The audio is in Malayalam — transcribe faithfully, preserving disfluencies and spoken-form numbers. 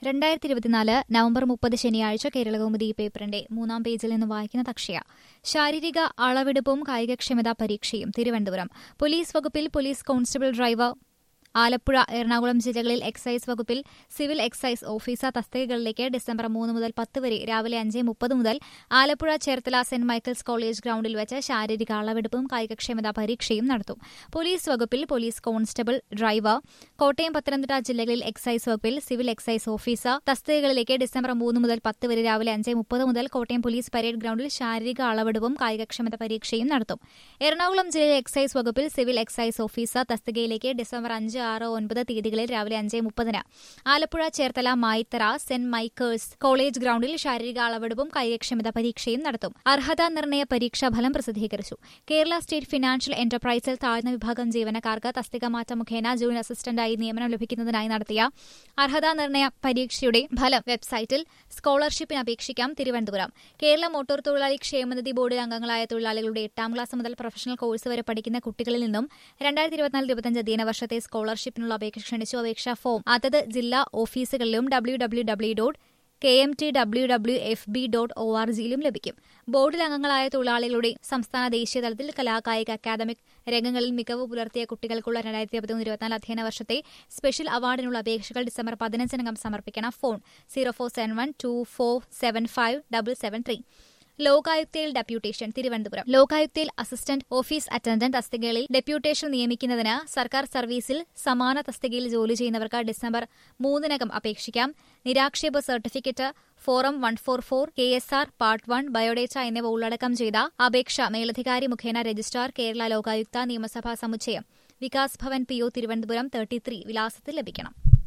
രണ്ടായിരത്തി ഇരുപത്തിനാല് നവംബർ മുപ്പത് ശനിയാഴ്ച കേരളകൗമുദി പേപ്പറിന്റെ മൂന്നാം പേജിൽ നിന്ന് വായിക്കുന്ന തക്ഷയ. ശാരീരിക അളവെടുപ്പും കായികക്ഷമതാ പരീക്ഷയും തിരുവനന്തപുരം. പോലീസ് വകുപ്പിൽ police constable driver, Alappuzha, Ernakulam ജില്ലകളിൽ എക്സൈസ് വകുപ്പിൽ സിവിൽ എക്സൈസ് ഓഫീസർ തസ്തികകളിലേക്ക് ഡിസംബർ മൂന്ന് മുതൽ പത്ത് വരെ രാവിലെ അഞ്ച് മുപ്പത് മുതൽ Alappuzha Cherthala saint Michael's college ഗ്രൌണ്ടിൽ വെച്ച് ശാരീരിക അളവെടുപ്പും കായികക്ഷമതാ പരീക്ഷയും നടത്തും. പോലീസ് വകുപ്പിൽ police constable driver, Kottayam, Pathanamthitta ജില്ലകളിൽ എക്സൈസ് വകുപ്പിൽ സിവിൽ എക്സൈസ് ഓഫീസർ തസ്തികകളിലേക്ക് ഡിസംബർ മൂന്ന് മുതൽ പത്ത് വരെ രാവിലെ അഞ്ച് മുപ്പത് മുതൽ കോട്ടയം പോലീസ് പരേഡ് ഗ്രൌണ്ടിൽ ശാരീരിക അളവെടുപ്പും കായികക്ഷമതാ പരീക്ഷയും നടത്തും. എറണാകുളം ജില്ലയിലെ എക്സൈസ് വകുപ്പിൽ സിവിൽ എക്സൈസ് ഓഫീസർ തസ്തികയിലേക്ക് ഡിസംബർ അഞ്ച് ആറ് ഒൻപത് തീയതികളിൽ രാവിലെ അഞ്ച് മുപ്പതിന് Alappuzha, Cherthala, Mayithara saint Michael's college ഗ്രൌണ്ടിൽ ശാരീരിക അളവെടുപ്പും കായികക്ഷമതാ പരീക്ഷയും നടത്തും. അർഹതാ നിർണയ പരീക്ഷാ ഫലം പ്രസിദ്ധീകരിച്ചു. കേരള സ്റ്റേറ്റ് ഫിനാൻഷ്യൽ എന്റർപ്രൈസിൽ താഴ്ന്ന വിഭാഗം ജീവനക്കാർക്ക് തസ്തിക മാറ്റം മുഖേന ജൂനിയർ അസിസ്റ്റന്റായി നിയമനം ലഭിക്കുന്നതിനായി നടത്തിയ അർഹതാ നിർണയ പരീക്ഷയുടെ ഫലം വെബ്സൈറ്റിൽ സ്കോളർഷിപ്പിന് അപേക്ഷിക്കാം. തിരുവനന്തപുരം. കേരള മോട്ടോർ തൊഴിലാളി ക്ഷേമനിധി ബോർഡിൽ അംഗങ്ങളായ തൊഴിലാളികളുടെ എട്ടാം ക്ലാസ് മുതൽ പ്രൊഫഷണൽ കോഴ്സ് വരെ പഠിക്കുന്ന കുട്ടികളിൽ നിന്നും രണ്ടായിരത്തി ഇരുപത്തിനാല് ഇരുപത്തിയഞ്ച് അധ്യയന വർഷത്തെ സ്കോളർഷിപ്പിനുള്ള അപേക്ഷ ക്ഷണിച്ചു. അപേക്ഷാ ഫോം അതത് ജില്ലാ ഓഫീസുകളിലും W W W dot K M T W W F B dot O R ജിയിലും ലഭിക്കും. ബോർഡിൽ അംഗങ്ങളായ തൊഴിലാളികളുടെ സംസ്ഥാന ദേശീയ തലത്തിൽ കലാകായിക അക്കാദമിക് രംഗങ്ങളിൽ മികവ് പുലർത്തിയ കുട്ടികൾക്കുള്ള രണ്ടായിരത്തി ഇരുപത്തിമൂന്ന് ഇരുപത്തിനാല് അധ്യയന വർഷത്തെ സ്പെഷ്യൽ അവാർഡിനുള്ള അപേക്ഷകൾ ഡിസംബർ പതിനഞ്ചിനകം സമർപ്പിക്കണം. Phone zero four seven one two four seven five double seven three. ലോകായുക്തയിൽ ഡെപ്യൂട്ടേഷൻ. തിരുവനന്തപുരം. ലോകായുക്തയിൽ അസിസ്റ്റന്റ് ഓഫീസ് അറ്റൻഡന്റ് തസ്തികകളിൽ ഡെപ്യൂട്ടേഷൻ നിയമിക്കുന്നതിന് സർക്കാർ സർവീസിൽ സമാന തസ്തികയിൽ ജോലി ചെയ്യുന്നവർക്ക് ഡിസംബർ മൂന്നിനകം അപേക്ഷിക്കാം. നിരാക്ഷേപ certificate, form one four four, K S R part one, biodata എന്നിവ ഉള്ളടക്കം ചെയ്ത അപേക്ഷ മേലധികാരി മുഖേന രജിസ്ട്രാർ, കേരള ലോകായുക്ത, നിയമസഭാ സമുച്ചയം, Vikas Bhavan, P O, Thiruvananthapuram thirty three വിലാസത്തിൽ ലഭിക്കണം.